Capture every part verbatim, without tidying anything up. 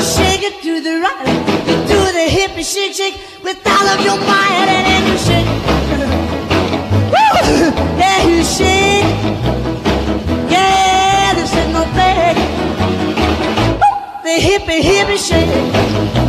shake it to the right, you do the hippie shake, shake with all of your might, and then you shake. Woo! Yeah, you shake. Yeah, this ain't no thing. The hippie, hippie shake.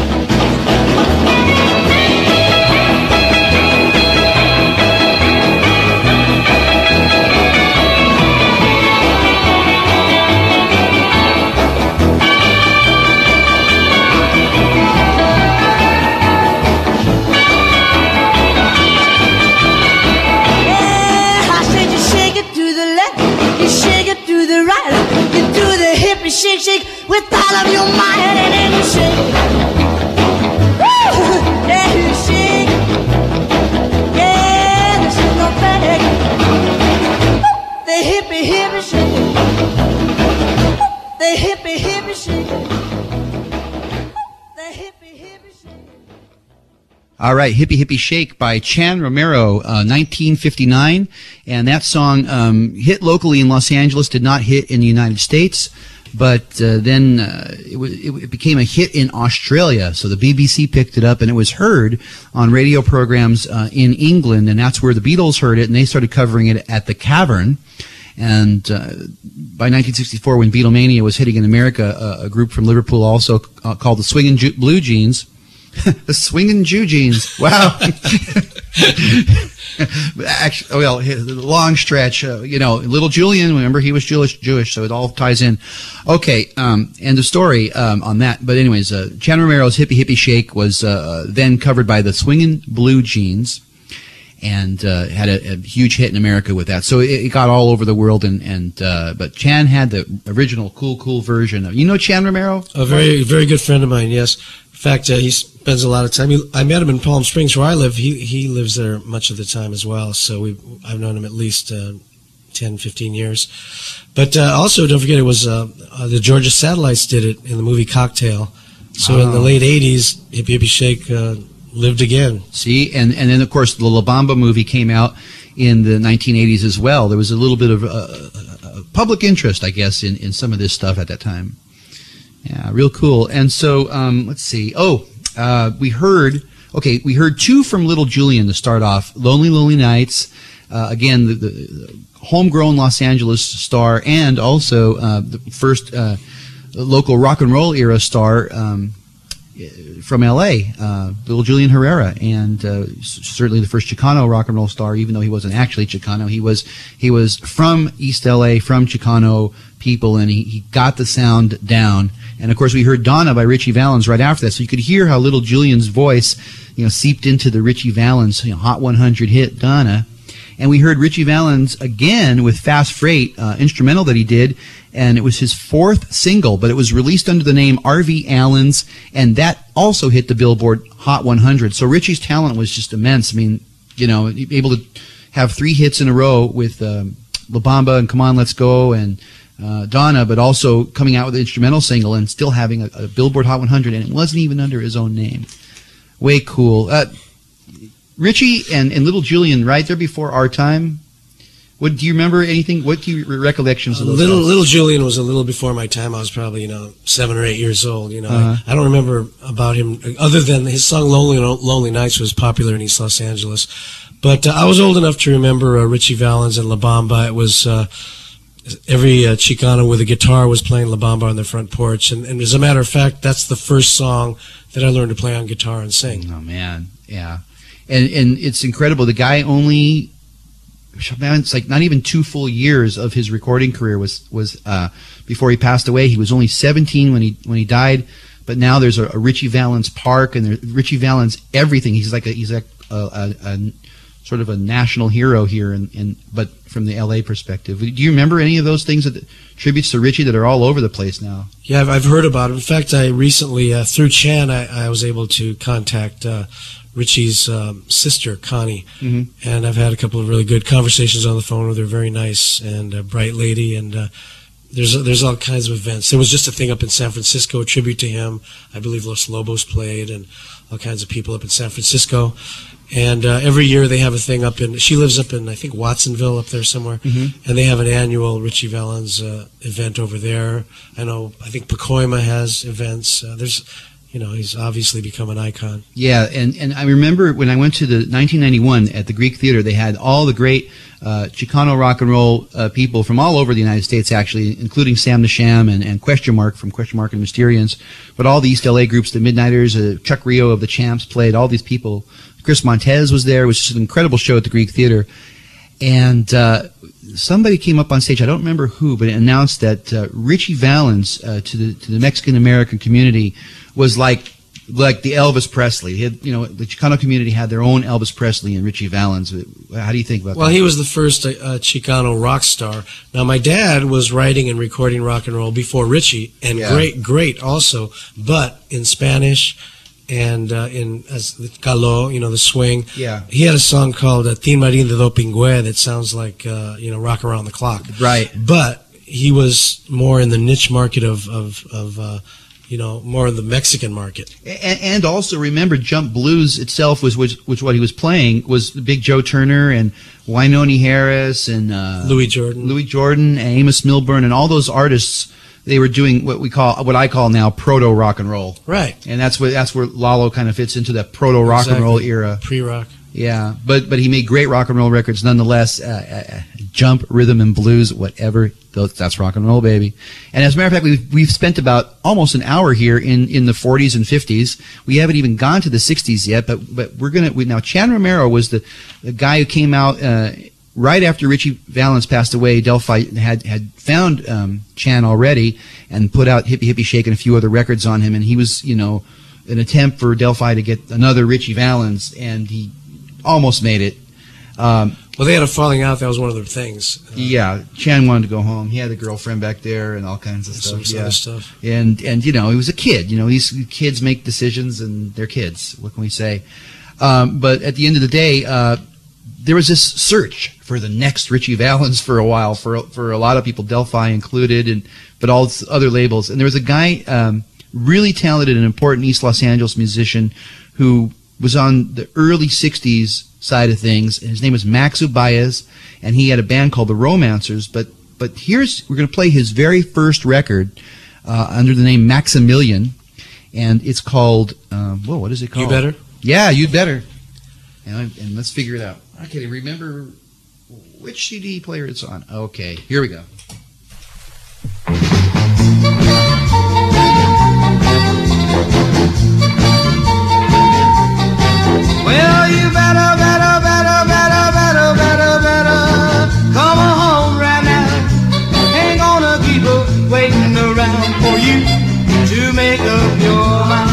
Shake, shake with all of your might, and then you shake. Woo! Yeah, you shake. Yeah, this is no fake. The hippie, hippie shake. The hippie, hippie shake. The hippie, hippie shake. All right, Hippie Hippie Shake by Chan Romero, uh, nineteen fifty-nine. And that song um, hit locally in Los Angeles, did not hit in the United States. But uh, then uh, it, w- it became a hit in Australia, so the B B C picked it up, and it was heard on radio programs uh, in England, and that's where the Beatles heard it, and they started covering it at the Cavern. And uh, by nineteen sixty-four, when Beatlemania was hitting in America, uh, a group from Liverpool also uh, called the Swingin' Ju- Blue Jeans. The Swingin' Jew Jeans. Wow. Actually, well, the long stretch, uh, you know, Little Julian, remember, he was Jewish, Jewish, so it all ties in. Okay, um, end of story um, on that. But anyways, uh, Chan Romero's Hippie Hippie Shake was uh, then covered by the Swingin' Blue Jeans, and uh, had a, a huge hit in America with that. So it, it got all over the world, and, and uh, but Chan had the original cool, cool version of, you know Chan Romero? A very, very good friend of mine, yes. In fact, uh, he spends a lot of time. He, I met him in Palm Springs, where I live. He he lives there much of the time as well. So we I've known him at least uh, ten, fifteen years. But uh, also, don't forget, it was uh, uh, the Georgia Satellites did it in the movie Cocktail. So oh. in the late eighties, Hippie Hippie Shake uh, lived again. See, and and then of course the La Bamba movie came out in the nineteen eighties as well. There was a little bit of uh, uh, public interest, I guess, in, in some of this stuff at that time. Yeah, real cool. And so, um, let's see. Oh, uh, we heard, okay, we heard two from Little Julian to start off. Lonely, Lonely Nights. Uh, again, the, the, the homegrown Los Angeles star, and also uh, the first uh, local rock and roll era star um, from L A, uh, Little Julian Herrera, and uh, certainly the first Chicano rock and roll star, even though he wasn't actually Chicano. He was he was from East L A, from Chicano people, and he, he got the sound down. And of course, we heard Donna by Richie Valens right after that, so you could hear how Little Julian's voice, you know, seeped into the Richie Valens, you know, Hot one hundred hit Donna. And we heard Richie Valens again with Fast Freight, uh, instrumental that he did, and it was his fourth single, but it was released under the name R V Allens, and that also hit the Billboard Hot one hundred. So Richie's talent was just immense. I mean, you know, able to have three hits in a row with um, La Bamba and Come On, Let's Go and uh, Donna, but also coming out with an instrumental single and still having a, a Billboard Hot one hundred, and it wasn't even under his own name. Way cool. Uh, Richie and, and Little Julian, right there before our time. What do you remember? Anything? What do you recollections of those little guys? Little Julian was a little before my time. I was probably you know seven or eight years old. You know, Uh-huh. I, I don't remember about him other than his song "Lonely Lonely Nights" was popular in East Los Angeles. But uh, I was old enough to remember uh, Richie Valens and La Bamba. It was uh, every uh, Chicano with a guitar was playing La Bamba on their front porch, and, and as a matter of fact, that's the first song that I learned to play on guitar and sing. Oh man, yeah, and and it's incredible. The guy only. Man, it's like not even two full years of his recording career was was uh, before he passed away. He was only seventeen when he when he died, but now there's a, a Richie Valens Park and there's Richie Valens everything. He's like a he's like a, a, a sort of a national hero here, in, in but from the L A perspective. Do you remember any of those things that tributes to Richie that are all over the place now? Yeah, I've, I've heard about it. In fact, I recently uh, through Chan, I, I was able to contact. Uh, Richie's um, sister, Connie, mm-hmm. and I've had a couple of really good conversations on the phone with her. Very nice and a bright lady, and uh, there's there's all kinds of events. There was just a thing up in San Francisco, a tribute to him. I believe Los Lobos played, and all kinds of people up in San Francisco. And uh, every year they have a thing up in, she lives up in, I think, Watsonville up there somewhere. Mm-hmm. And they have an annual Richie Valens uh, event over there. I know, I think Pacoima has events. Uh, there's, you know, he's obviously become an icon. Yeah, and, and I remember when I went to the nineteen ninety-one at the Greek Theater, they had all the great uh, Chicano rock and roll uh, people from all over the United States, actually, including Sam the Sham and, and Question Mark from Question Mark and Mysterians, but all the East L A groups, the Midnighters, uh, Chuck Rio of the Champs played, all these people. Chris Montez was there. It was just an incredible show at the Greek Theater. And uh, somebody came up on stage, I don't remember who, but it announced that uh, Richie Valens uh, to the to the Mexican-American community was like like the Elvis Presley. He had, you know, the Chicano community had their own Elvis Presley and Richie Valens. How do you think about well, that? Well, he was the first uh, uh, Chicano rock star. Now, my dad was writing and recording rock and roll before Richie, and Yeah. great, great also, but in Spanish and uh, in as the caló, you know, the swing. Yeah. He had a song called uh, Tin Marín de Dopingüe that sounds like, uh, you know, rock around the clock. Right. But he was more in the niche market of, of, of uh, you know, more in the Mexican market. And, and also remember, Jump Blues itself was, was was what he was playing was Big Joe Turner and Wynonie Harris and uh, Louis Jordan. Louis Jordan, and Amos Milburn, and all those artists. They were doing what we call, what I call now, proto rock and roll, Right. and that's where that's where Lalo kind of fits into that proto rock and roll era. Pre-rock. Yeah, but but he made great rock and roll records nonetheless. Uh, uh, jump, rhythm, and blues, whatever. Those, that's rock and roll, baby. And as a matter of fact, we've we've spent about almost an hour here in, in the forties and fifties. We haven't even gone to the sixties yet, but but we're gonna we, now. Chan Romero was the, the guy who came out uh, right after Richie Valens passed away. Delphi had had found um, Chan already and put out Hippie Hippie Shake and a few other records on him, and he was, you know, an attempt for Delphi to get another Richie Valens, and he almost made it. Um, Well, they had a falling out. That was one of their things. Uh, yeah, Chan wanted to go home. He had a girlfriend back there and all kinds of some stuff. other Yeah. stuff. And and you know, he was a kid. You know, these kids make decisions, and they're kids. What can we say? Um, but at the end of the day, uh, there was this search for the next Richie Valens for a while, for for a lot of people, Delphi included, and but all this other labels. And there was a guy, um, really talented and important East Los Angeles musician, who was on the early sixties side of things, and his name was Max Ubaez, and he had a band called the Romancers. But but here's we're going to play his very first record uh, under the name Maximilian, and it's called um, whoa, what is it called? You Better? Yeah, You'd Better. And, and let's figure it out. I can't even remember which C D player it's on. Okay, here we go. Well, you better, better, better, better, better, better, better come on home right now. Ain't gonna keep waiting around for you to make up your mind.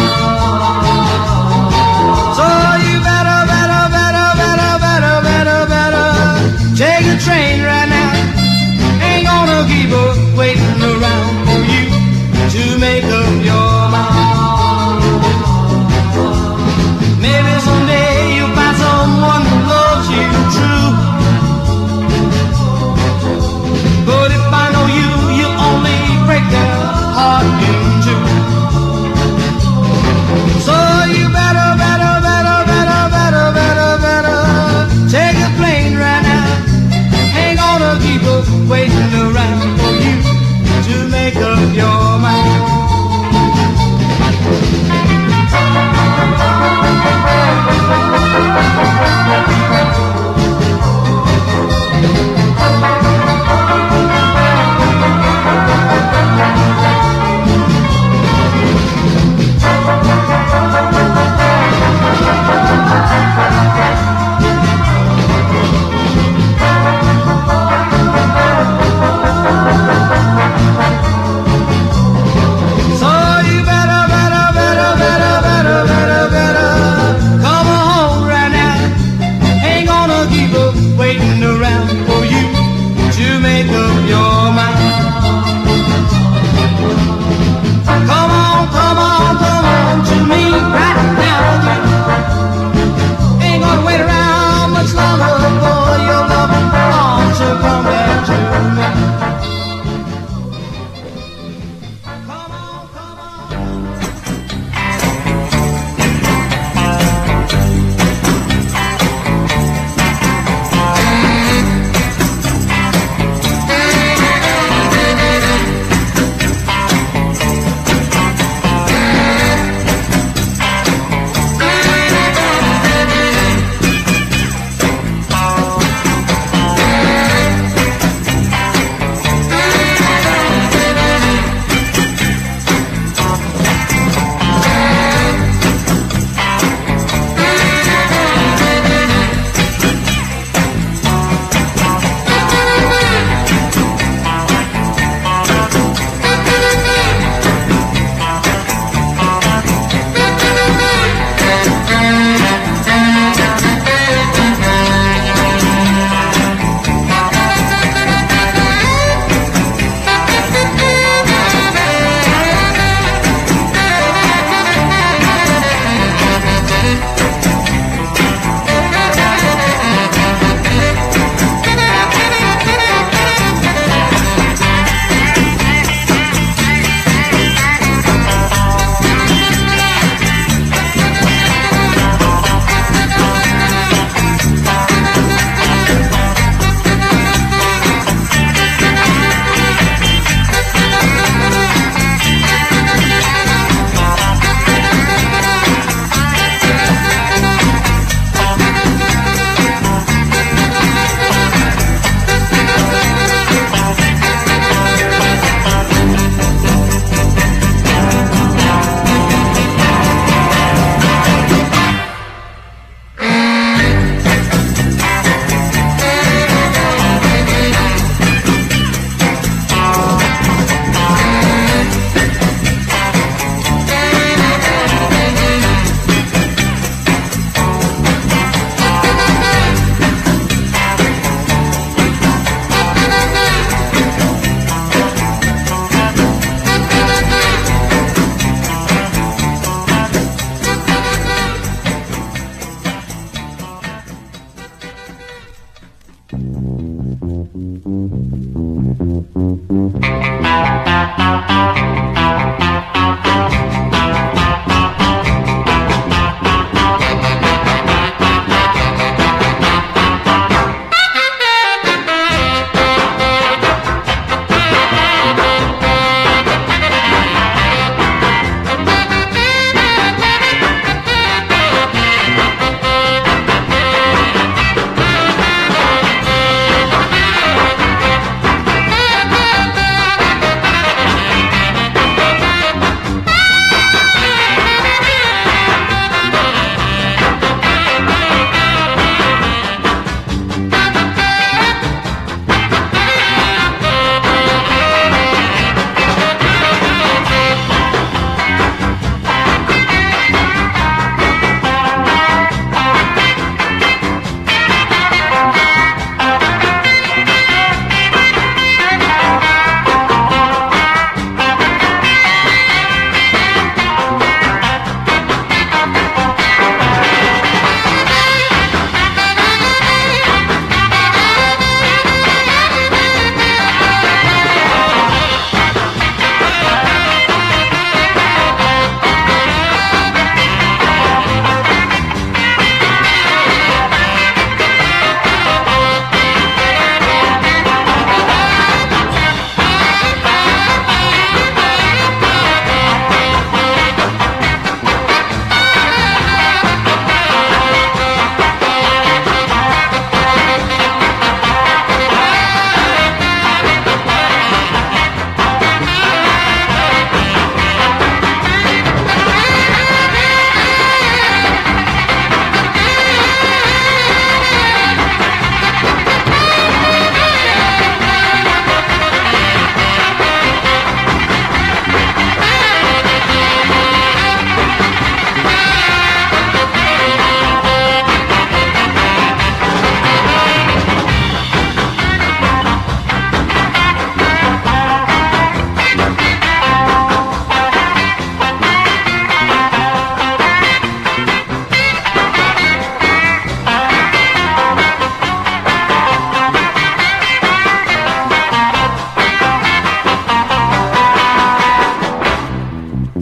So you better, better, better, better, better, better, better take a train right now. Ain't gonna keep waiting around for you to make up your mind. Maybe someday you'll find someone who loves you true. But if I know you, you'll only break their heart in two.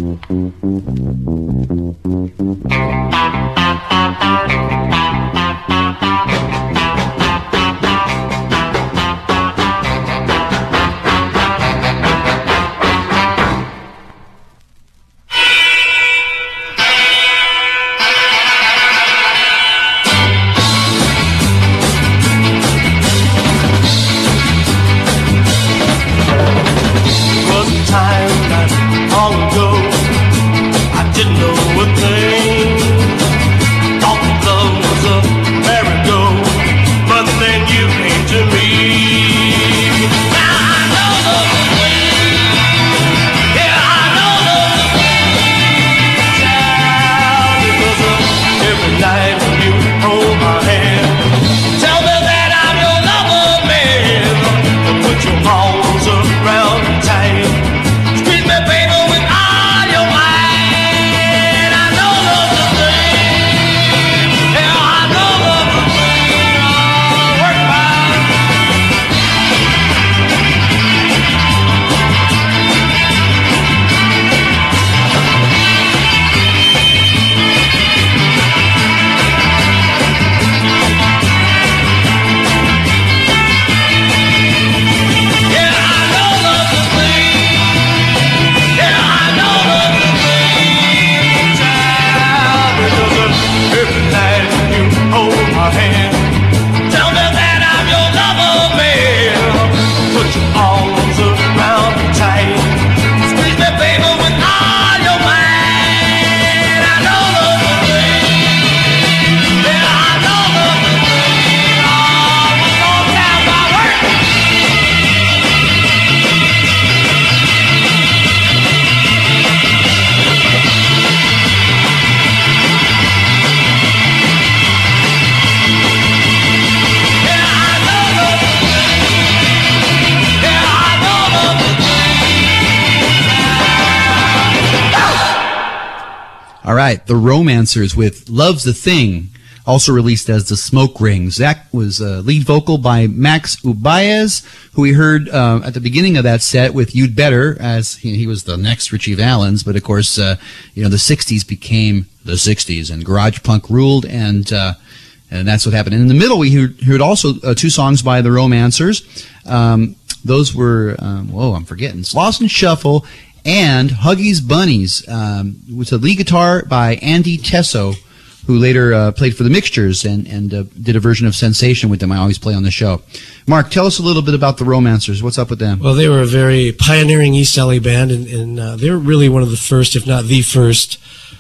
All right, the Romancers with Love's the Thing, also released as the Smoke Rings. That was uh, lead vocal by Max Ubaez, who we heard uh, at the beginning of that set with You'd Better, as he, he was the next Richie Valens. But of course, uh, you know, the sixties became the sixties, and garage punk ruled, and uh, and that's what happened. And in the middle, we heard, heard also uh, two songs by the Romancers. Um, those were, um, whoa, I'm forgetting, Sloss and Shuffle and Huggies Bunnies, um, with a lead guitar by Andy Tesso, who later uh, played for the Mixtures and, and uh, did a version of Sensation with them. I always play on the show. Mark, tell us a little bit about the Romancers. What's up with them? Well, they were a very pioneering East L A band, and, and uh, they were really one of the first, if not the first,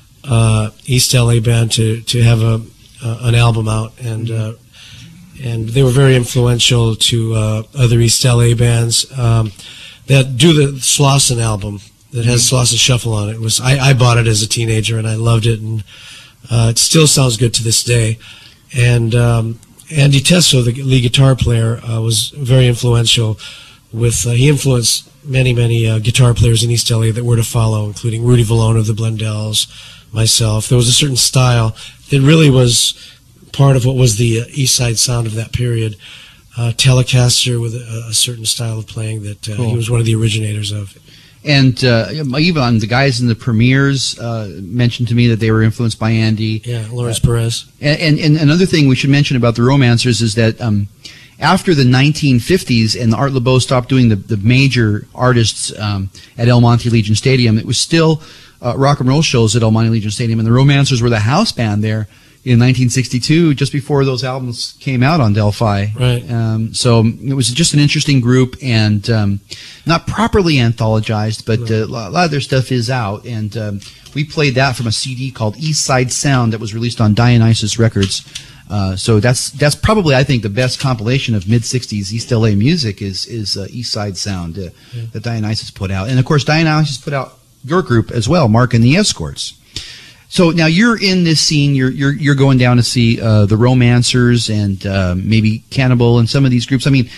uh, East L A band to, to have a uh, an album out. And uh, and they were very influential to uh, other East L A bands um, that do the Slauson album that has Sloss and Shuffle on it. It was I, I bought it as a teenager, and I loved it, and uh, it still sounds good to this day. And um, Andy Tesso, the lead guitar player, uh, was very influential. With uh, he influenced many, many uh, guitar players in East L A that were to follow, including Rudy Valone of the Blendells, myself. There was a certain style that really was part of what was the uh, East Side sound of that period. Uh, Telecaster with a, a certain style of playing that uh, cool. He was one of the originators of. And uh, even the guys in the Premiers uh, mentioned to me that they were influenced by Andy. Yeah, Lawrence uh, Perez. And, and, and another thing we should mention about the Romancers is that um, after the nineteen fifties and Art Laboe stopped doing the, the major artists um, at El Monte Legion Stadium, it was still uh, rock and roll shows at El Monte Legion Stadium, and the Romancers were the house band there in nineteen sixty-two, just before those albums came out on Delphi. Right. Um, so it was just an interesting group, and um, not properly anthologized, but uh, a lot of their stuff is out. And um, we played that from a C D called East Side Sound that was released on Dionysus Records. Uh, so that's that's probably, I think, the best compilation of mid sixties East L A music is is uh, East Side Sound uh, yeah. that Dionysus put out. And of course, Dionysus put out your group as well, Mark and the Escorts. So now you're in this scene. You're you're you're going down to see uh, the Romancers and uh, maybe Cannibal and some of these groups. I mean,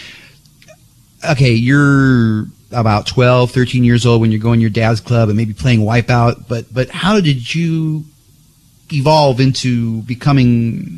okay, you're about twelve, thirteen years old when you're going to your dad's club and maybe playing Wipeout. But but how did you evolve into becoming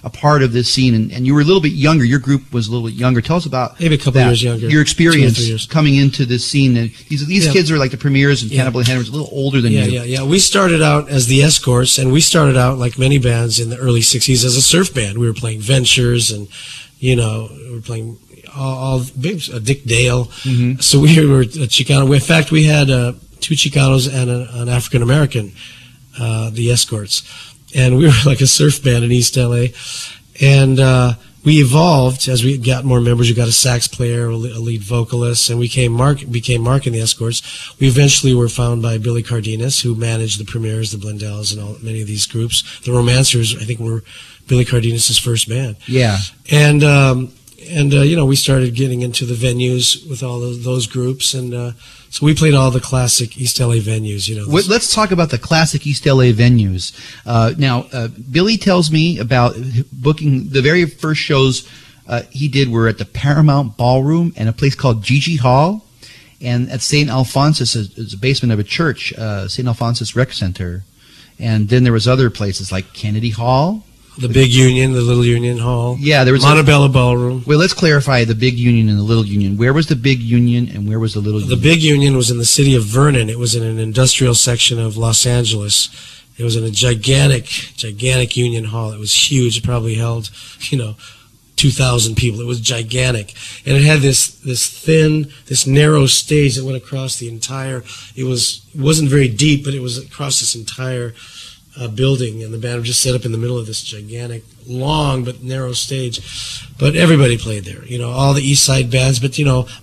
a part of this scene, and, and you were a little bit younger. Your group was a little bit younger. Tell us about maybe a couple that. years younger. Your experience Two or three years. coming into this scene. And these these Yeah. kids are like the premiers, and Yeah. Cannibal Henry was a little older than Yeah, you. yeah, yeah. We started out as the Escorts, and we started out like many bands in the early sixties as a surf band. We were playing Ventures, and you know, we were playing all, all big uh, Dick Dale. Mhm. So we were a Chicano. In fact, we had uh, two Chicanos and a, an African American, uh, the Escorts, and we were like a surf band in East L A. And uh, we evolved as we got more members. We got a sax player, a lead vocalist, and we came Mark became Mark and the Escorts. We eventually were found by Billy Cardenas, who managed the Premiers, the Blendells, and all many of these groups. The Romancers, I think, were Billy Cardenas' first band. Yeah. And um, and uh, you know, we started getting into the venues with all of those groups, and uh, so we played all the classic East L A venues. You know, What, let's talk about the classic East L A venues. Uh, now, uh, Billy tells me about booking the very first shows uh, he did were at the Paramount Ballroom and a place called Gigi Hall, and at Saint Alphonsus, is a basement of a church, uh, Saint Alphonsus Rec Center, and then there was other places like Kennedy Hall. the Big Union, the Little Union Hall. Yeah, there was a- Montebello Ballroom. Well, let's clarify the Big Union and the Little Union. Where was the Big Union and where was the Little The Union? Big Union was in the city of Vernon. It was in an industrial section of Los Angeles. It was in a gigantic, gigantic Union Hall. It was huge. It probably held, you know, two thousand people. It was gigantic. And it had this, this thin, this narrow stage that went across the entire, it was, it wasn't very deep, but it was across this entire uh, building. And the band was just set up in the middle of this gigantic, long but narrow stage. But everybody played there, you know, all the East Side bands. But, you know,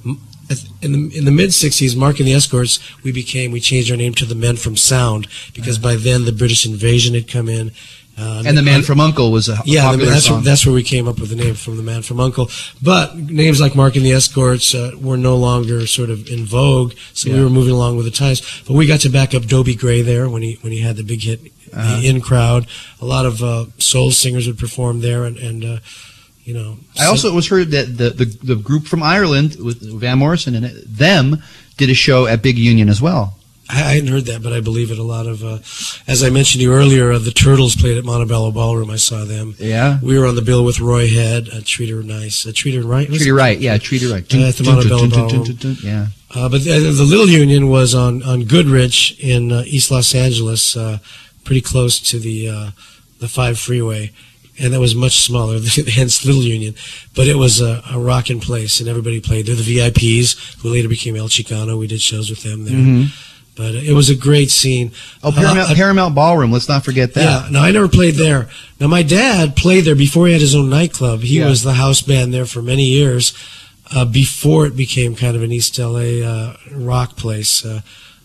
in the in the mid sixties, Mark and the Escorts, we became we changed our name to the Men from Sound because by then the British invasion had come in, uh, and the Man from Uncle was a yeah, the, popular that's song. where, that's where we came up with the name from the Man from Uncle. But names like Mark and the Escorts uh, were no longer sort of in vogue, so Yeah. we were moving along with the times. But we got to back up Dobie Gray there when he when he had the big hit, Uh-huh. the In Crowd. A lot of uh, soul singers would perform there, and and uh, you know. I also was heard that the, the the group from Ireland with Van Morrison in it, them did a show at Big Union as well. I, I hadn't heard that, but I believe it. A lot of, uh, as I mentioned to you earlier, uh, the Turtles played at Montebello Ballroom. I saw them. Yeah. We were on the bill with Roy Head, uh, Treat Her Nice, uh, Treat Her Right. Treat Her Right, yeah, Treat Her Right. Uh, at the Montebello Ballroom. Yeah. Uh, but the, the Little Union was on on Goodrich in uh, East Los Angeles, uh, pretty close to the uh, the five freeway, and that was much smaller, hence Little Union. But it was a, a rockin' place, and everybody played there. The V I Ps, who later became El Chicano, we did shows with them there. Mhm. But it was a great scene. Oh, Paramount, Uh, Paramount Ballroom. Let's not forget that. Yeah, no, I never played there. Now, my dad played there before he had his own nightclub. He Yeah. was the house band there for many years, uh, before it became kind of an East L A uh, rock place. Uh,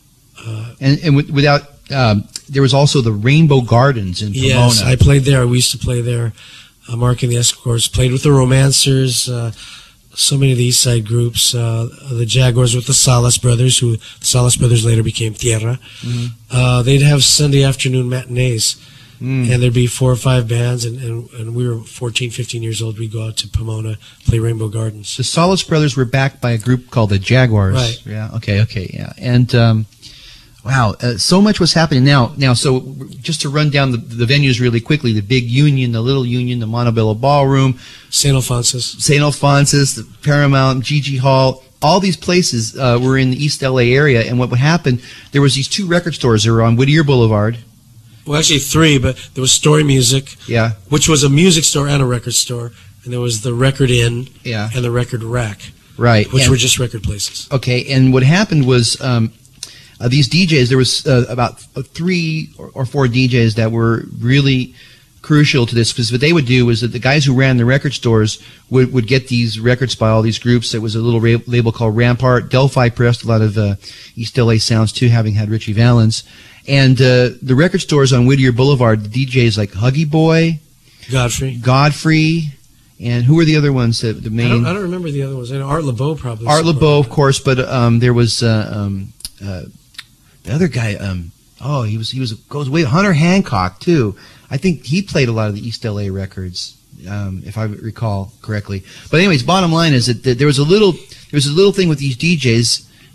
uh, And, and with, without, um, there was also the Rainbow Gardens in Pomona. yes, I played there. We used to play there. Uh, Mark and the Escorts played with the Romancers, uh, so many of the East Side groups. Uh, the Jaguars with the Salas Brothers, who the Salas Brothers later became Tierra. Mhm. Uh, they'd have Sunday afternoon matinees. Mm. And there'd be four or five bands, and, and, and we were fourteen, fifteen years old. We'd go out to Pomona, play Rainbow Gardens. The Solace Brothers were backed by a group called the Jaguars. Right. Yeah. Okay. Okay. Yeah. And um, wow, uh, so much was happening now. Now, so just to run down the, the venues really quickly: the Big Union, the Little Union, the Montebello Ballroom, Saint Alphonsus. Saint Alphonsus, the Paramount, Gigi Hall. All these places uh, were in the East L A area. And what would happen? There was these two record stores that were on Whittier Boulevard. Well, actually three, but there was Story Music, Yeah. which was a music store and a record store, and there was the Record Inn Yeah. and the Record Rack, Right. which And- were just record places. Okay, and what happened was um, uh, these D Js, there was uh, about th- three or, or four D Js that were really crucial to this, because what they would do was that the guys who ran the record stores would, would get these records by all these groups. There was a little ra- label called Rampart. Delphi pressed a lot of uh, East L A sounds too, having had Richie Valens. And uh, the record stores on Whittier Boulevard, the D Js like Huggy Boy, Godfrey. Godfrey, and who were the other ones? That the I main don't, I don't remember the other ones. I know Art LeBeau probably. Art supported LeBeau, it. of course, but um, there was uh, um, uh, the other guy. Um, oh, he was he was goes way Hunter Hancock too. I think he played a lot of the East L A records, um, if I recall correctly. But anyways, bottom line is that, that there was a little there was a little thing with these D Js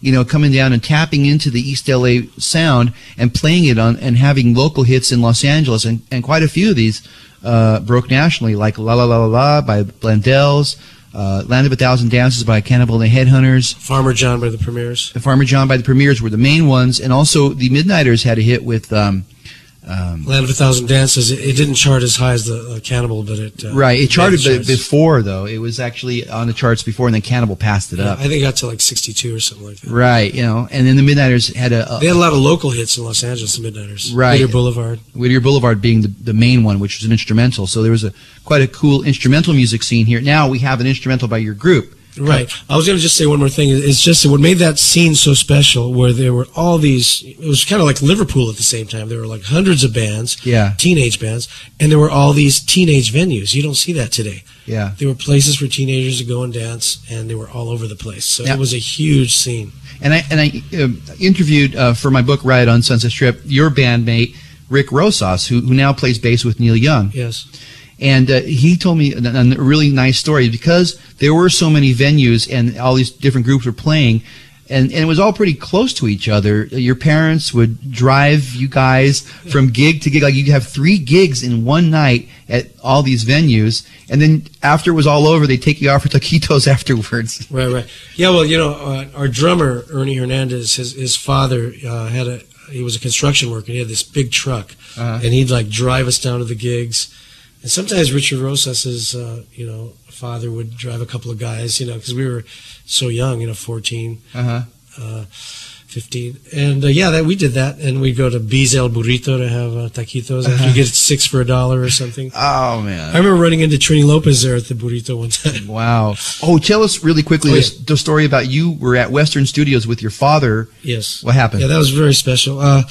you know, coming down and tapping into the East L A sound and playing it on and having local hits in Los Angeles, and, and quite a few of these uh, broke nationally, like La La La La La by Blandells, uh, Land of a Thousand Dances by Cannibal and the Headhunters, Farmer John by the Premiers. Farmer John by the Premiers were the main ones, and also the Midnighters had a hit with um, um, Land of a Thousand Dances. It, it didn't chart as high as the uh, Cannibal, but it uh, right. It charted made the charts. before, though. It was actually on the charts before, and then Cannibal passed it Yeah, up. I think it got to like sixty-two or something like that. Right, you know, and then the Midnighters had a, a They had a lot of local hits in Los Angeles, the Midnighters. Right. Whittier Boulevard. Whittier Boulevard being the, the main one, which was an instrumental. So there was a quite a cool instrumental music scene here. Now we have an instrumental by your group. Right. I was going to just say one more thing. It's just that what made that scene so special, where there were all these, it was kind of like Liverpool at the same time. There were like hundreds of bands, Yeah. teenage bands, and there were all these teenage venues. You don't see that today. Yeah. There were places for teenagers to go and dance, and they were all over the place. So Yeah. it was a huge scene. And I and I uh, interviewed uh, for my book Riot on Sunset Strip your bandmate Rick Rosas, who who now plays bass with Neil Young. Yes. And uh, he told me a, a really nice story, because there were so many venues and all these different groups were playing, and, and it was all pretty close to each other. Your parents would drive you guys from gig to gig. Like, you'd have three gigs in one night at all these venues, and then after it was all over, they'd take you out for taquitos afterwards. Right, right. Yeah, well, you know, uh, our drummer, Ernie Hernandez, his, his father uh, had a, he was a construction worker, and he had this big truck, Uh-huh. and he'd like drive us down to the gigs. And sometimes Richard Rosas's, uh, you know, father would drive a couple of guys, you know, because we were so young, you know, fourteen, Uh-huh. uh, fifteen. And, uh, yeah, that we did that. And we'd go to B's El Burrito to have uh, taquitos. After you get six for a dollar or something. Oh, I man. remember running into Trini Lopez there at the Burrito one time. Wow. Oh, tell us really quickly Oh, this, the story about you were at Western Studios with your father. Yes. What happened? Yeah, that was very special. Uh,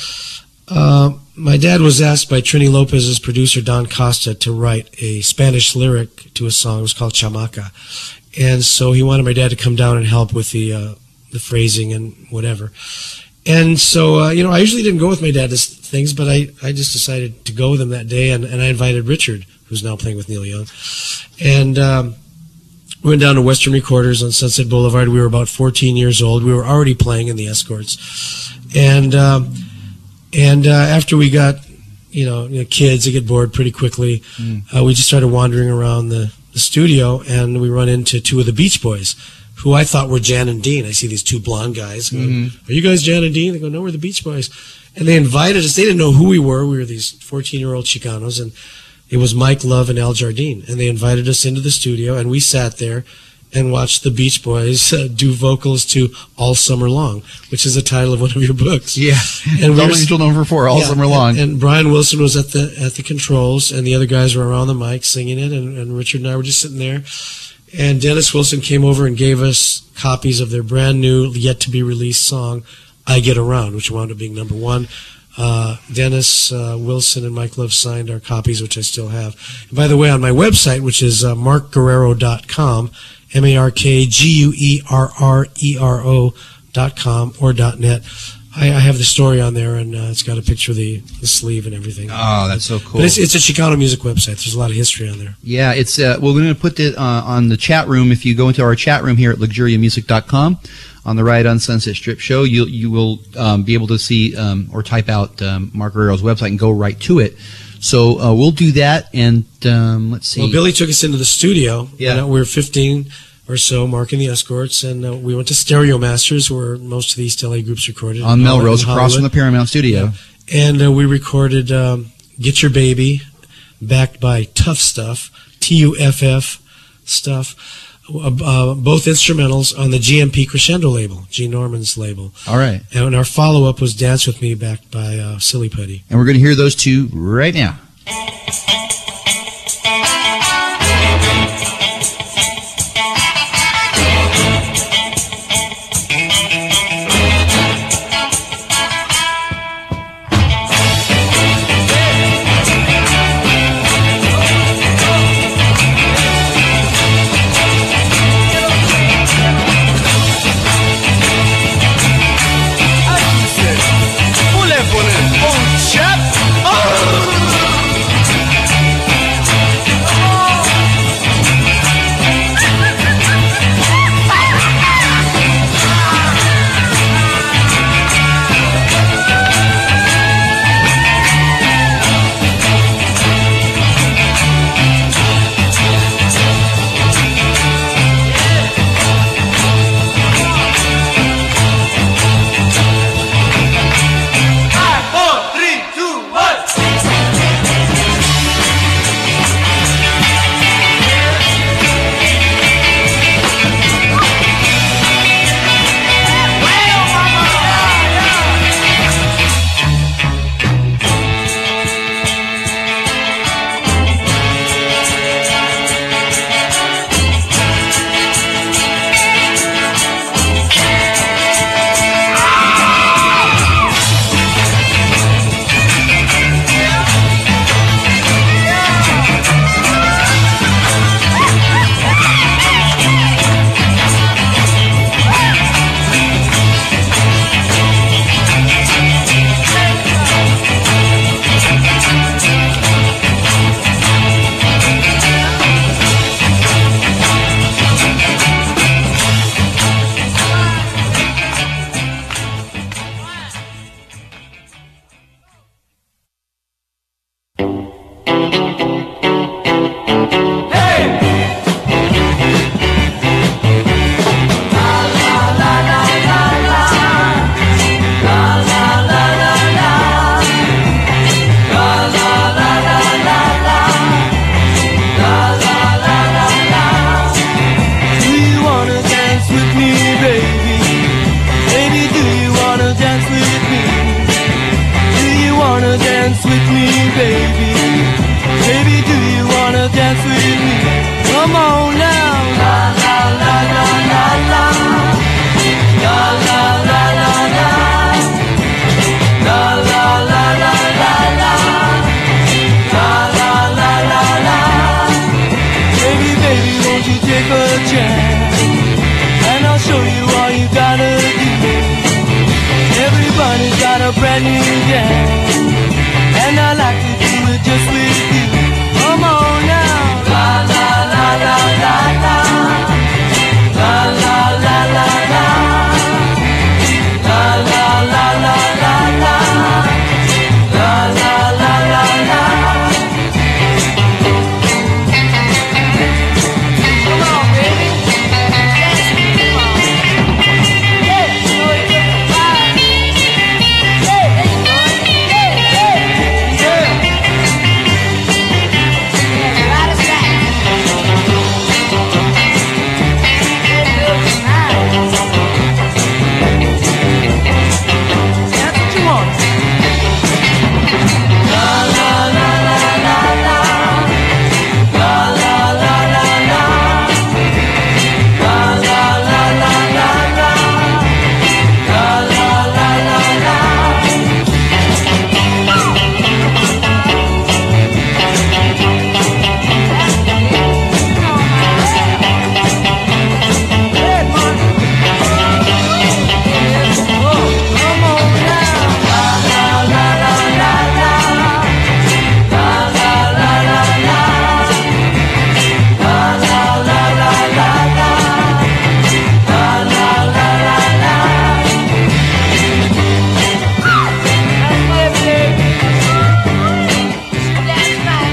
uh, my dad was asked by Trini Lopez's producer, Don Costa, to write a Spanish lyric to a song. It was called Chamaca. And so he wanted my dad to come down and help with the uh, the phrasing and whatever. And so, uh, you know, I usually didn't go with my dad to s- things, but I, I just decided to go with him that day, and, and I invited Richard, who's now playing with Neil Young. And um, we went down to Western Recorders on Sunset Boulevard. We were about fourteen years old. We were already playing in the Escorts. And um, and uh, after we got, you know, you know, kids, they get bored pretty quickly. Mm. Uh, we just started wandering around the, the studio, and we run into two of the Beach Boys, who I thought were Jan and Dean. I see these two blonde guys. Going, Mhm. Are you guys Jan and Dean? They go, no, we're the Beach Boys. And they invited us. They didn't know who we were. We were these fourteen-year-old Chicanos, and it was Mike Love and Al Jardine. And they invited us into the studio, and we sat there and watched the Beach Boys uh, do vocals to All Summer Long, which is the title of one of your books. Yeah. And we were- Angel number four, all Yeah, summer long. And, and Brian Wilson was at the at the controls, and the other guys were around the mic singing it, and, and Richard and I were just sitting there. And Dennis Wilson came over and gave us copies of their brand new, yet to be released song, I Get Around, which wound up being number one. Uh, Dennis uh, Wilson and Mike Love signed our copies, which I still have. And by the way, on my website, which is uh, mark guerrero dot com, M A R K G U E R R E R O dot com or .net, I, I have the story on there, and uh, it's got a picture of the, the sleeve and everything. Oh, that's so cool. But it's, it's a Chicano music website. There's a lot of history on there. Yeah, it's uh, well, we're going to put it uh, on the chat room. If you go into our chat room here at luxuria music dot com, on the Riot on Sunset Strip show, you you will um, be able to see um, or type out um, Mark Guerrero's website and go right to it. So uh, we'll do that, and um, let's see. Well, Billy took us into the studio. Yeah. You know, we were fifteen or so, Mark and the Escorts, and uh, we went to Stereo Masters, where most of the East L A groups recorded. on in Melrose, across Hollywood. from the Paramount Studio. Yeah. And uh, we recorded um, Get Your Baby, backed by Tough Stuff, T U F F stuff, uh, uh, both instrumentals on the G M P Crescendo label, G. Norman's label. All right, And our follow-up was Dance With Me, backed by uh, Silly Putty. and we're going to hear those two right now. Bullet, bullet, oh chap! Oh! dance with me, baby? Baby, do you wanna dance with me? Come on now. La la la la la la. La la la la la. La la la la la la. La la la la la. Baby, baby, won't you take a chance? And I'll show you all you gotta do. Everybody's got a brand new dance, and I like to do it just with you. Come on now. La la la la la la. La la la la la. La la la la la la. La la la la la. Come on, baby. Dance with me, come on. Yeah, so you get the vibe. Yeah, there you go. Yeah, yeah, yeah. Yeah, you're out of sight. Yeah, looks nice. That's what you want. La la la la la la. La la la la la. La la la la la la. La la la la la. Hey, Mark. Oh, come on now. La la la la la la. La la la la la. La la la la la la. La la la la la. That's it, baby. That's right.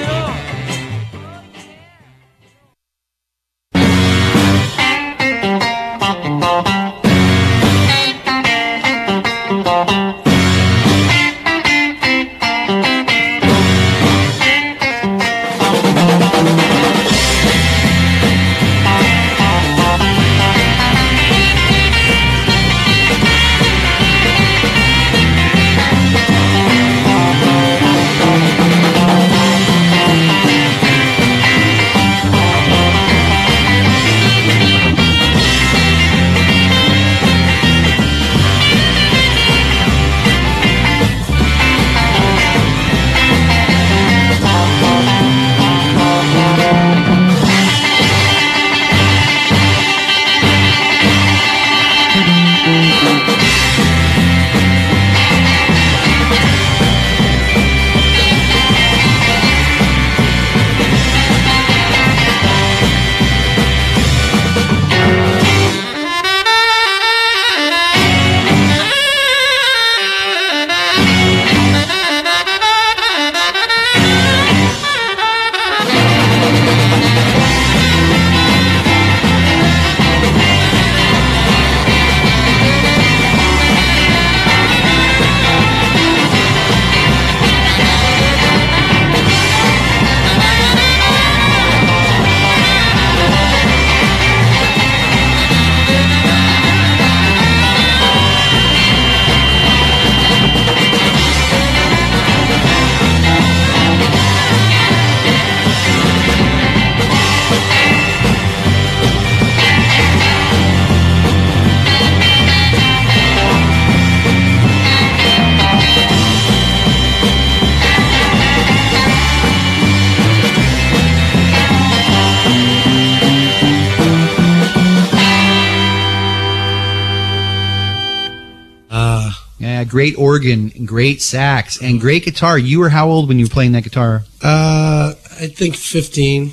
Yeah, great organ, great sax, and great guitar. You were how old when you were playing that guitar? Uh, I think fifteen.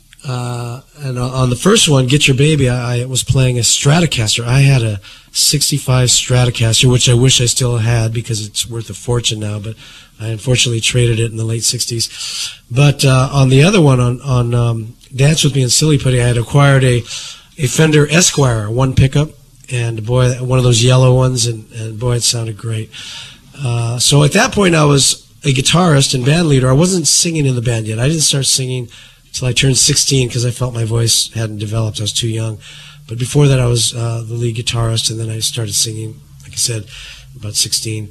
Uh, and on the first one, Get Your Baby, I, I was playing a Stratocaster. I had a sixty-five Stratocaster, which I wish I still had because it's worth a fortune now, but I unfortunately traded it in the late sixties. But uh, on the other one, on, on um, Dance With Me and Silly Putty, I had acquired a, a Fender Esquire, one pickup, and boy, one of those yellow ones, and, and boy, it sounded great. Uh, so at that point, I was a guitarist and band leader. I wasn't singing in the band yet. I didn't start singing until I turned sixteen because I felt my voice hadn't developed. I was too young. But before that, I was uh, the lead guitarist, and then I started singing, like I said, about sixteen.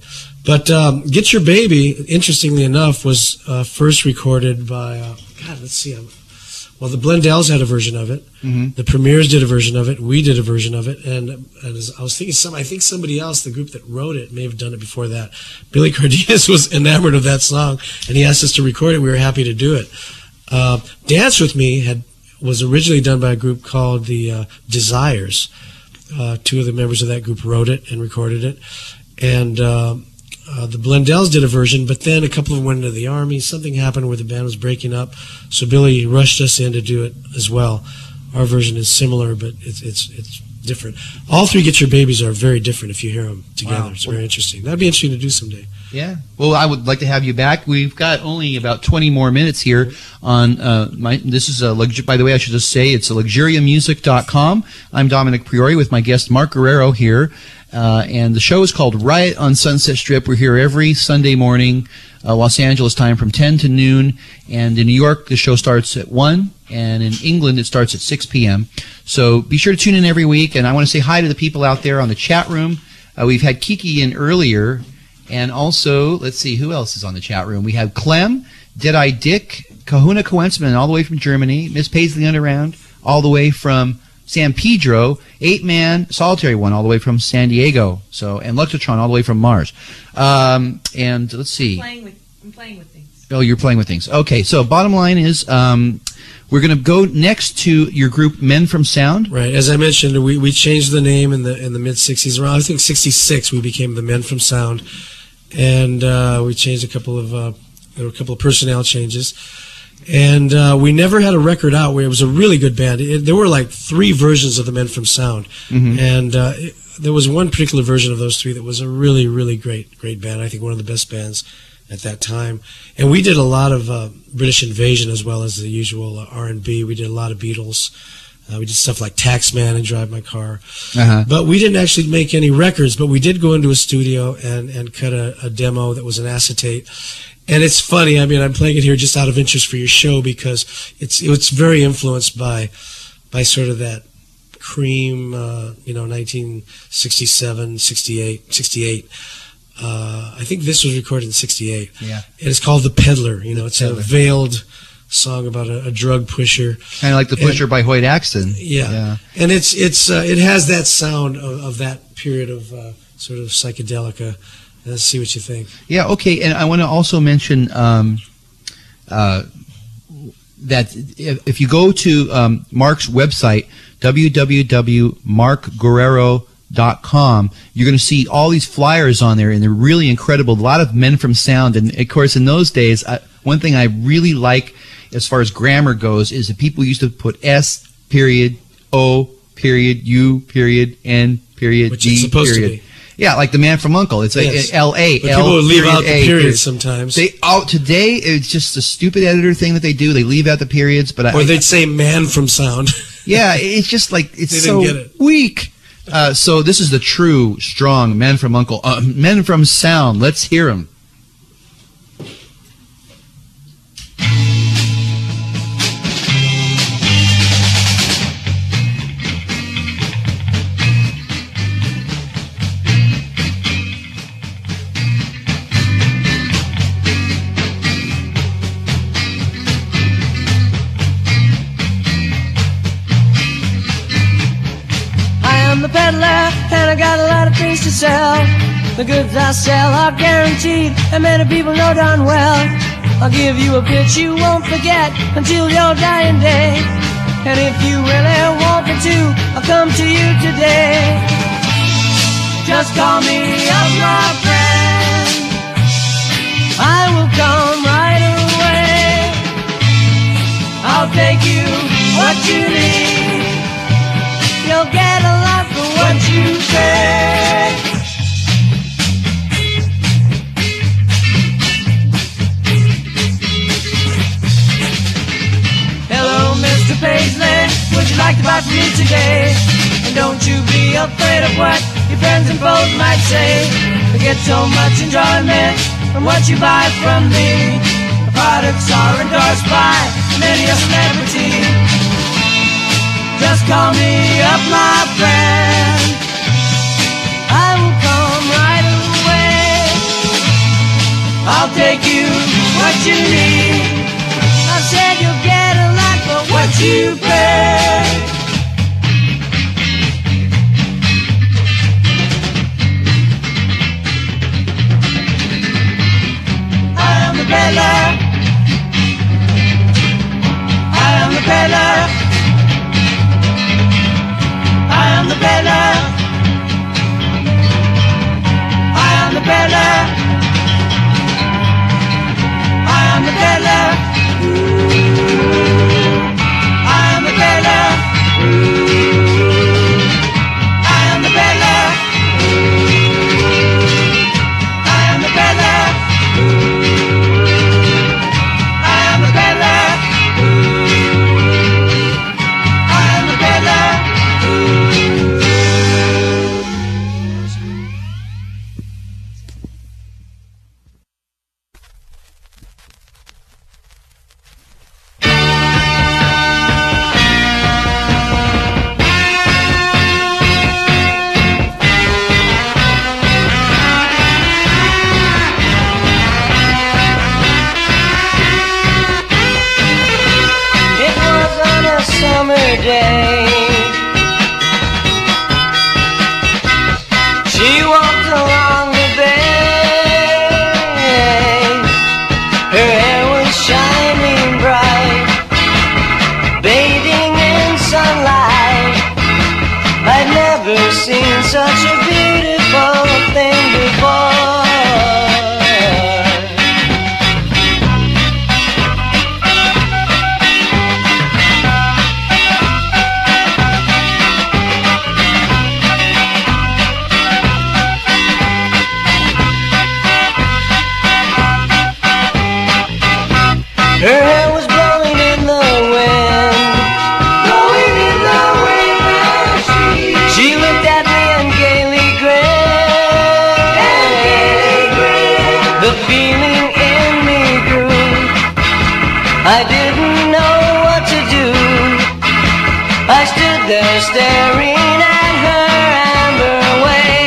But um, Get Your Baby, interestingly enough, was uh, first recorded by, uh, God, let's see, um, well, the Blendells had a version of it. Mm-hmm. The Premiers did a version of it. We did a version of it. And, and as I was thinking, some, I think somebody else, the group that wrote it, may have done it before that. Billy Cardenas was enamored of that song, and he asked us to record it. We were happy to do it. Uh, Dance With Me had was originally done by a group called the uh, Desires. Uh, two of the members of that group wrote it and recorded it. And uh, uh, the Blendells did a version, but then a couple of them went into the Army. Something happened where the band was breaking up, so Billy rushed us in to do it as well. Our version is similar, but it's it's it's different. All three Get Your Babies are very different if you hear them together. Wow. It's very interesting. That'd be interesting to do someday. Yeah. Well, I would like to have you back. We've got only about twenty more minutes here on uh, my. This is a lux- by the way, I should just say it's a luxuria music dot com. I'm Dominic Priori with my guest Mark Guerrero here, uh, and the show is called Riot on Sunset Strip. We're here every Sunday morning, uh, Los Angeles time from ten to noon, and in New York the show starts at one, and in England it starts at six p.m. So be sure to tune in every week. And I want to say hi to the people out there on the chat room. Uh, we've had Kiki in earlier. And also, let's see, who else is on the chat room? We have Clem, Deadeye Dick, Kahuna Coentzman, all the way from Germany, Miss Paisley Underground, all the way from San Pedro, Eight Man, Solitary One, all the way from San Diego, so and Luxotron, all the way from Mars. Um, and let's see. I'm playing with, I'm playing with things. Oh, you're playing with things. Okay, so bottom line is um, we're going to go next to your group, Men from Sound. Right. As I mentioned, we, we changed the name in the in the mid sixties. Around I think sixty-six, we became the Men from Sound. And uh, we changed a couple of uh, there were a couple of personnel changes, and uh, we never had a record out where it was a really good band. It, there were like three versions of the Men from Sound, Mm-hmm. and uh, it, there was one particular version of those three that was a really, really great, great band. I think one of the best bands at that time. And we did a lot of uh, British Invasion as well as the usual uh, R and B. We did a lot of Beatles. Uh, we did stuff like Taxman and Drive My Car. Uh-huh. But we didn't actually make any records, but we did go into a studio and, and cut a, a demo that was an acetate. And it's funny, I mean, I'm playing it here just out of interest for your show because it's it's very influenced by by sort of that Cream, uh, you know, nineteen sixty-seven, sixty-eight, sixty-eight. Uh, I think this was recorded in sixty-eight. Yeah. And it's called The Peddler. You know, it's Peddler. a veiled song about a, a drug pusher. Kind of like The Pusher And- by Hoyt Axton. Yeah, Yeah. and it's it's uh, it has that sound of, of that period of uh, sort of psychedelica. Let's see what you think. Yeah, okay, and I want to also mention um, uh, that if, if you go to um, Mark's website, w w w dot mark guerrero dot com, you're going to see all these flyers on there, and they're really incredible. A lot of Men from Sound, and of course, in those days, I, one thing I really like as far as grammar goes is that people used to put S period, O period, U period, N period, Which D it's supposed to period. be. Yeah, like the Man from U N C L E. It's like Yes. L A. But L people would leave period out the A, periods period. sometimes. They out today. It's just a stupid editor thing that they do. They leave out the periods, but or I, they'd say Man from Sound. yeah, it's just like it's They so didn't get it. weak. Uh, so this is the true, strong Men from U N C L E. Uh, Men from Sound. Let's hear them. I am the peddler, and I got a lot of things to sell. The goods I sell are guaranteed, and many people know darn well. I'll give you a bit you won't forget until your dying day. And if you really want me to, I'll come to you today. Just call me up, my friend. I will come right away. I'll take you what you need. You'll get a lot for what you pay. Hello, Mister Paisley, would you like to buy from me today? And don't you be afraid of what your friends and foes might say. You get so much enjoyment from what you buy from me. The products are endorsed by many a celebrity. Just call me up, my friend. I will come right away. I'll take you what you need. I said you'll get a lot for what you pay. I am the peddler. I am the peddler. I am the peddler. I am the peddler. I am the peddler. I am the peddler. I am the peddler. I am the peddler. I am the peddler. I am the peddler. Day. She walked along the bay. Her hair was shining bright, bathing in sunlight. I'd never seen such a beautiful thing before. Her hair was blowing in the wind, blowing in the wind as she, she looked at me and gaily grinned, and gaily grinned. The feeling in me grew, I didn't know what to do. I stood there staring at her amber waist.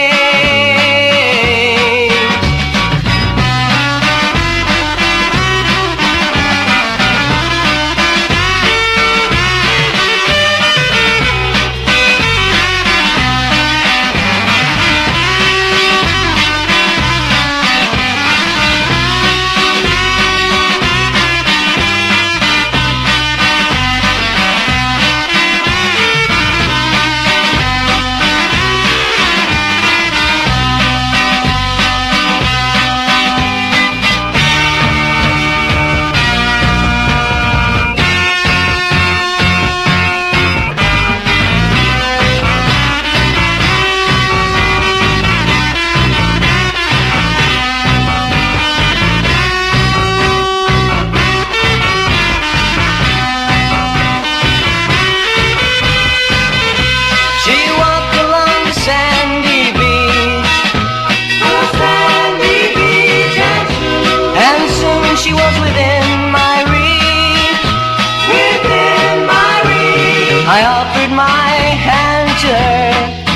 She was within my reach, within my reach. I offered my hand to her.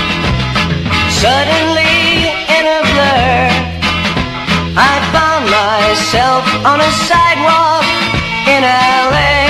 Suddenly, in a blur, I found myself on a sidewalk in L A.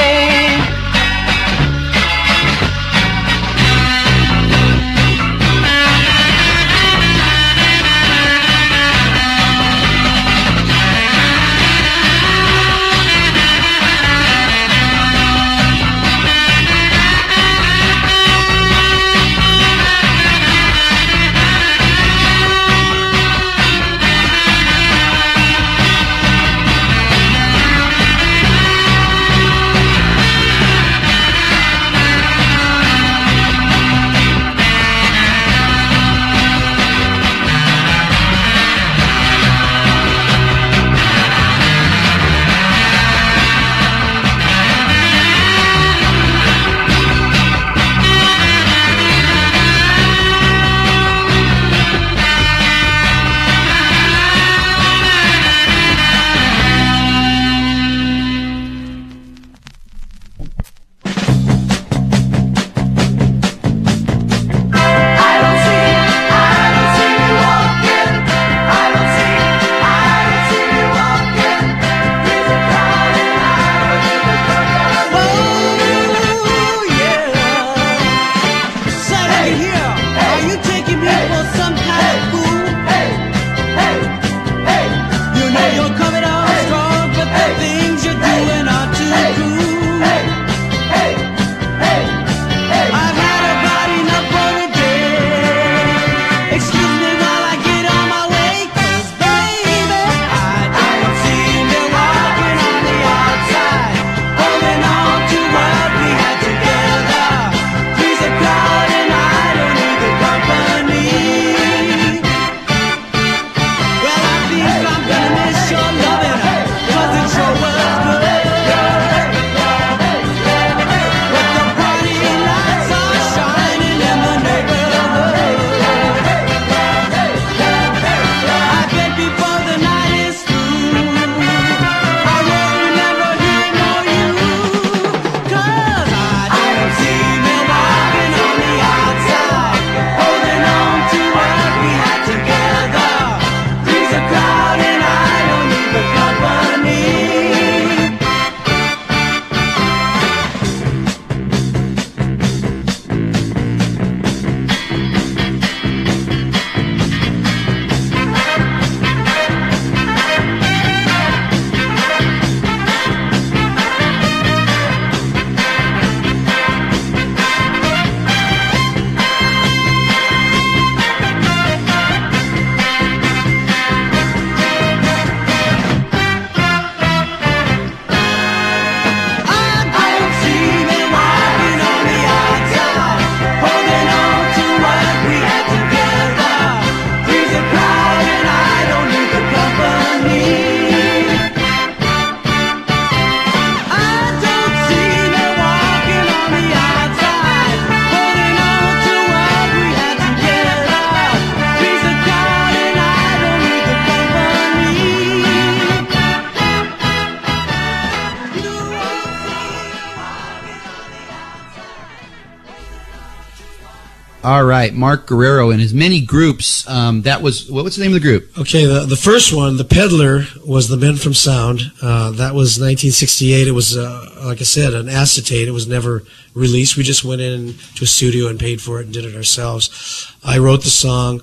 All right, Mark Guerrero and his many groups. Um, that was what, what's the name of the group? Okay, the the first one, the Peddler, was the Men from Sound. Uh, that was nineteen sixty-eight. It was, uh, like I said, an acetate. It was never released. We just went in to a studio and paid for it and did it ourselves. I wrote the song.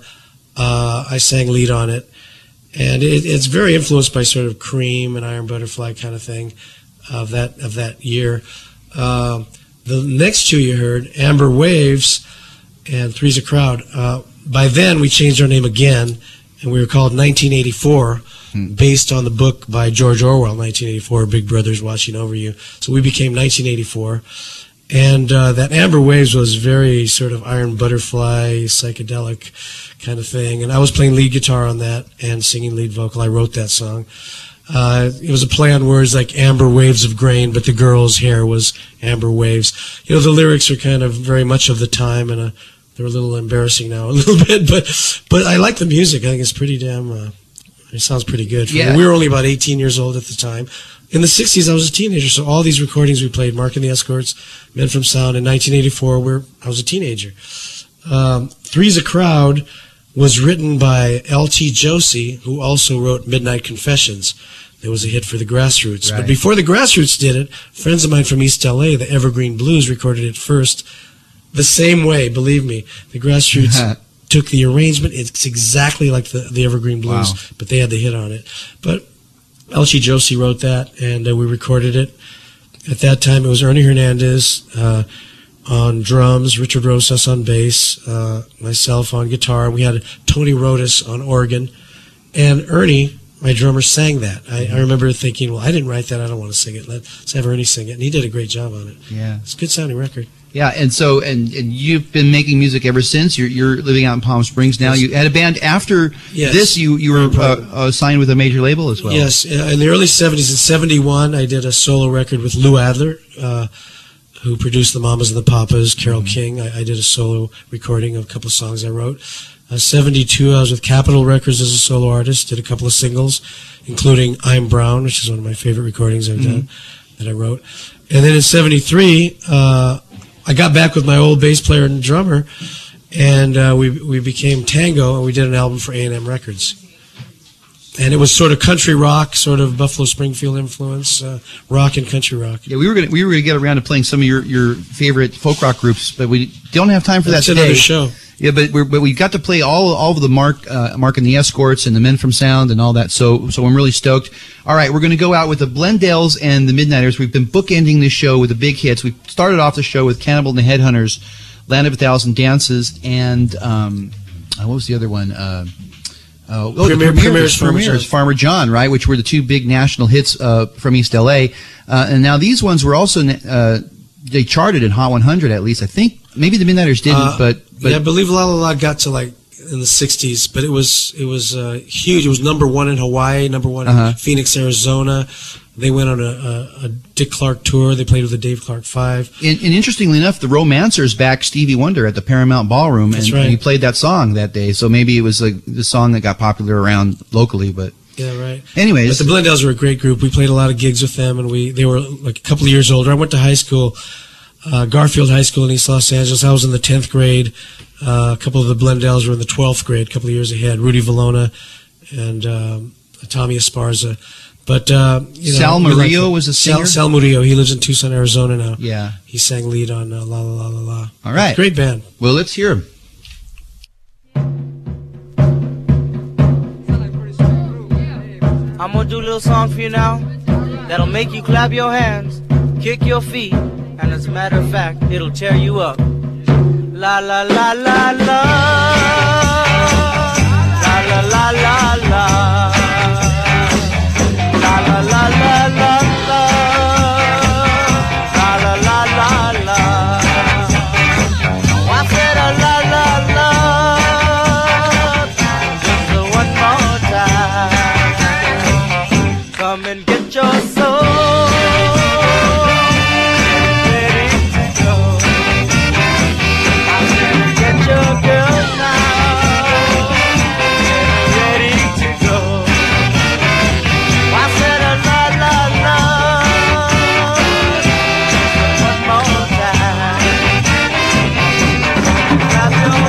Uh, I sang lead on it, and it, it's very influenced by sort of Cream and Iron Butterfly kind of thing of that of that year. Uh, the next two you heard, Amber Waves and Three's a Crowd. Uh, by then, we changed our name again, and we were called nineteen eighty-four, hmm. based on the book by George Orwell, nineteen eighty-four, Big Brother's Watching Over You. So we became nineteen eighty-four. And uh, that Amber Waves was very sort of Iron Butterfly, psychedelic kind of thing. And I was playing lead guitar on that and singing lead vocal. I wrote that song. Uh, it was a play on words like amber waves of grain, but the girl's hair was amber waves. You know, the lyrics are kind of very much of the time, and uh, they're a little embarrassing now a little bit, but but I like the music. I think it's pretty damn, uh, it sounds pretty good. For yeah. me. We were only about eighteen years old at the time. In the sixties, I was a teenager, so all these recordings we played, Mark and the Escorts, Men from Sound, in nineteen eighty-four, we're, I was a teenager. Um, Three's a Crowd was written by L T Josie, who also wrote Midnight Confessions. It was a hit for the Grassroots. Right. But before the Grassroots did it, friends of mine from East L A, the Evergreen Blues, recorded it first. The same way, believe me. The Grassroots took the arrangement. It's exactly like the, the Evergreen Blues, wow. but they had the hit on it. But L T Josie wrote that, and uh, we recorded it. At that time, it was Ernie Hernandez uh, on drums, Richard Rosas on bass, uh, myself on guitar. We had Tony Rodas on organ. And Ernie, my drummer, sang that. I, I remember thinking, well, I didn't write that. I don't want to sing it. Let's have Ernie sing it. And he did a great job on it. Yeah. It's a good sounding record. Yeah, and so and, and you've been making music ever since. You're you're living out in Palm Springs now. Yes. You had a band after yes. this. You you were uh, uh, signed with a major label as well. Yes, in the early seventies. In seventy-one, I did a solo record with Lou Adler, uh, who produced the Mamas and the Papas. Carole mm-hmm. King. I, I did a solo recording of a couple of songs I wrote. Uh, seventy-two, I was with Capitol Records as a solo artist. Did a couple of singles, including I'm Brown, which is one of my favorite recordings I've mm-hmm. done that I wrote. And then in seventy-three. Uh, I got back with my old bass player and drummer, and uh, we we became Tango, and we did an album for A and M Records. And it was sort of country rock, sort of Buffalo Springfield influence, uh, rock and country rock. Yeah, we were gonna we were gonna get around to playing some of your, your favorite folk rock groups, but we don't have time for That's that today. Another show. Yeah, but we're, but we got to play all all of the Mark uh, Mark and the Escorts and the Men from Sound and all that. So so I'm really stoked. All right, we're going to go out with the Blendales and the Midnighters. We've been bookending this show with the big hits. We started off the show with Cannibal and the Headhunters, Land of a Thousand Dances, and um, uh, what was the other one? Uh, uh, oh, Premier, the Premiers, Premiers, Farmer Premiers, John. Farmer John, right? Which were the two big national hits uh, from East L A. Uh, and now these ones were also uh, they charted in Hot one hundred at least. I think maybe the Midnighters didn't, Uh, but, but yeah, I believe La La La got to like in the sixties, but it was it was uh, huge. It was number one in Hawaii, number one Uh-huh. in Phoenix, Arizona. They went on a, a, a Dick Clark tour. They played with the Dave Clark Five. And, and interestingly enough, the Romancers backed Stevie Wonder at the Paramount Ballroom, That's and, right. and he played that song that day. So maybe it was like the song that got popular around locally. But Yeah, right. anyways, But the Blendales were a great group. We played a lot of gigs with them, and we they were like a couple of years older. I went to high school, uh, Garfield High School in East Los Angeles. I was in the tenth grade. Uh, a couple of the Blendales were in the twelfth grade, a couple of years ahead. Rudy Valona and um, Tommy Esparza. But uh, you know, Sal we liked Murillo it. was a Sal, singer? Sal Murillo. He lives in Tucson, Arizona now. yeah. He sang lead on uh, La La La La La. All right. Great band. Well, let's hear him. I'm gonna do a little song for you now that'll make you clap your hands, kick your feet, and as a matter of fact, it'll tear you up. La la la la la, la la la la la, la la la la la la, la la la la la. I said a la la la, just a one more time. Come and get your soul ready to go. I'm gonna get your girl now, ready to go. I said a la la la, one more time. Clap your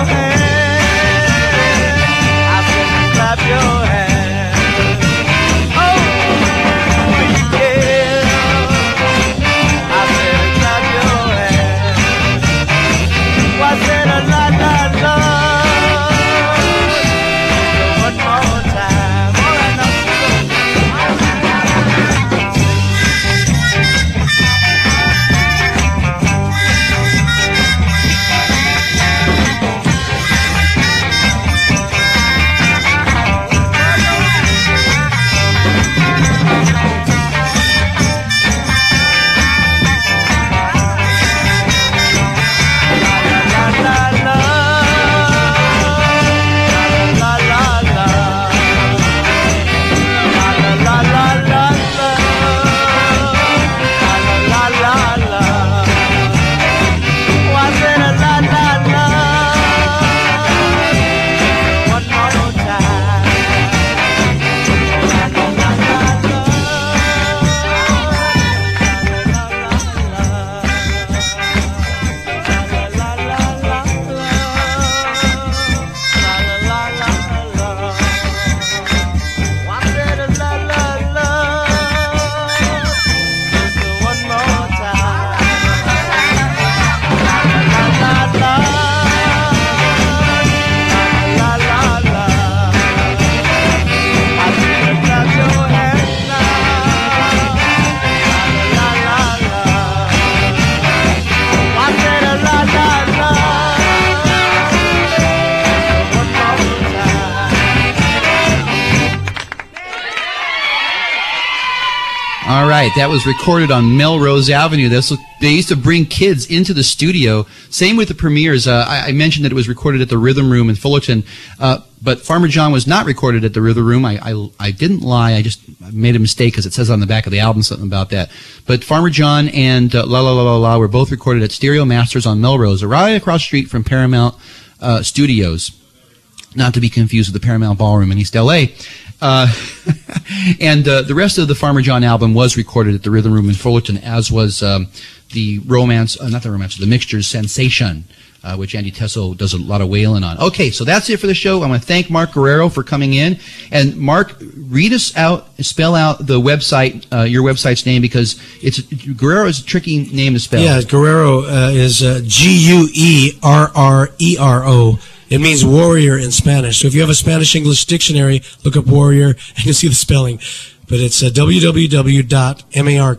All right, that was recorded on Melrose Avenue. This, they used to bring kids into the studio. Same with the premieres. Uh, I, I mentioned that it was recorded at the Rhythm Room in Fullerton, uh, but Farmer John was not recorded at the Rhythm Room. I, I, I didn't lie. I just made a mistake because it says on the back of the album something about that. But Farmer John and uh, La La La La La were both recorded at Stereo Masters on Melrose, right across the street from Paramount uh, Studios, not to be confused with the Paramount Ballroom in East L A. Uh, and uh, the rest of the Farmer John album was recorded at the Rhythm Room in Fullerton, as was um, the Romance, uh, not the Romance, the Mixtures Sensation, uh, which Andy Tesso does a lot of wailing on. Okay, so that's it for the show. I want to thank Mark Guerrero for coming in. And Mark, read us out, spell out the website, uh, your website's name, because it's Guerrero is a tricky name to spell. Yeah, Guerrero uh, is uh, G U E R R E R O. It means warrior in Spanish. So if you have a Spanish-English dictionary, look up warrior and you'll see the spelling. But it's uh, w w w dot mark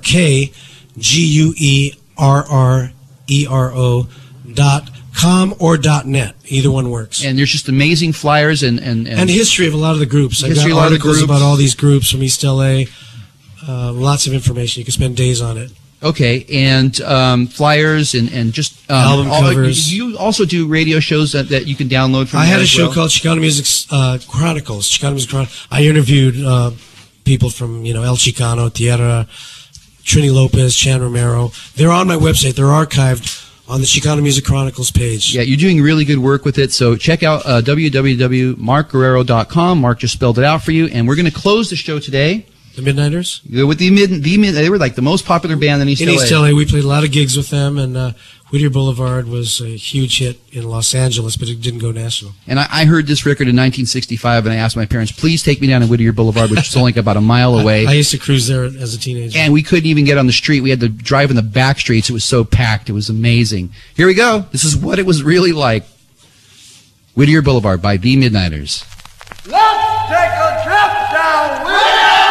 guerrero dot com or .net. Either one works. And there's just amazing flyers and... And, and, and history of a lot of the groups. I History got of a lot of the articles groups. about all these groups from East L A. Uh, lots of information. You can spend days on it. Okay, and um, flyers and, and just... Um, Album all, covers. You also do radio shows that, that you can download from I there had a as show well? called Chicano Music uh, Chronicles. Chicano Music Chronicles. I interviewed uh, people from, you know, El Chicano, Tierra, Trini Lopez, Chan Romero. They're on my website. They're archived on the Chicano Music Chronicles page. Yeah, you're doing really good work with it, so check out uh, w w w dot mark guerrero dot com. Mark just spelled it out for you, and we're going to close the show today. The Midnighters? With the mid, the mid, they were like the most popular band in East In L A. East L A, we played a lot of gigs with them, and uh, Whittier Boulevard was a huge hit in Los Angeles, but it didn't go national. And I, I heard this record in nineteen sixty-five, and I asked my parents, please take me down to Whittier Boulevard, which is only about a mile away. I, I used to cruise there as a teenager. And we couldn't even get on the street. We had to drive in the back streets. It was so packed. It was amazing. Here we go. This is what it was really like. Whittier Boulevard by The Midnighters. Let's take a trip down Whittier!